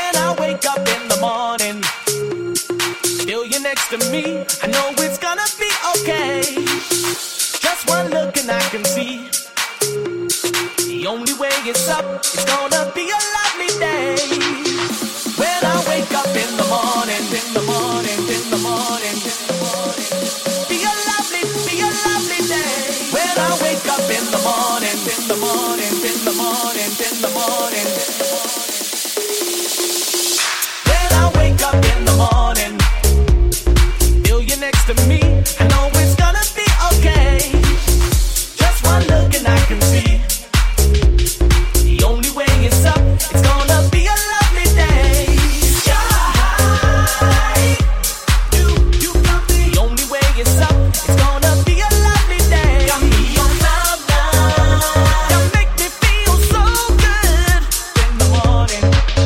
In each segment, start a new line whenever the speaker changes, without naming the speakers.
When I wake up in the morning, feel you next to me, I know it's gonna be okay. Just one look and I can see the only way it's up, it's gonna be a lovely day. When I wake up in the morning, in the morning, in the morning, in the morning, be a lovely day. When I wake up in the morning, in the morning, in the morning, in the morning. When I wake up in the morning, feel you next to me, I know it's gonna be okay. Just one look and I can see the only way is up, it's gonna be a lovely day. Sky, you got me. The only way is up, it's gonna be a lovely day. Got me on cloud nine. You make me feel so good in the morning.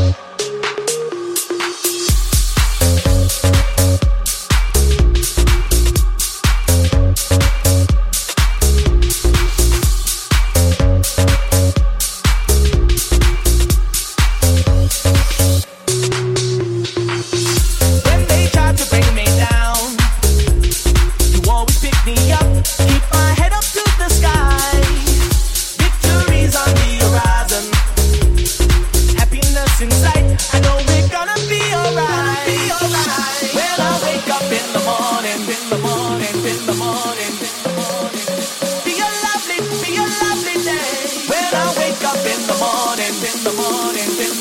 When they try to bring me down, you always pick me up, keep my head up to the sky. Victory's on the horizon, happiness in sight, I know we're gonna be alright. When I wake up in the morning, in the morning, in the morning, in the morning, be a lovely day. When I wake up in the morning, in the morning, in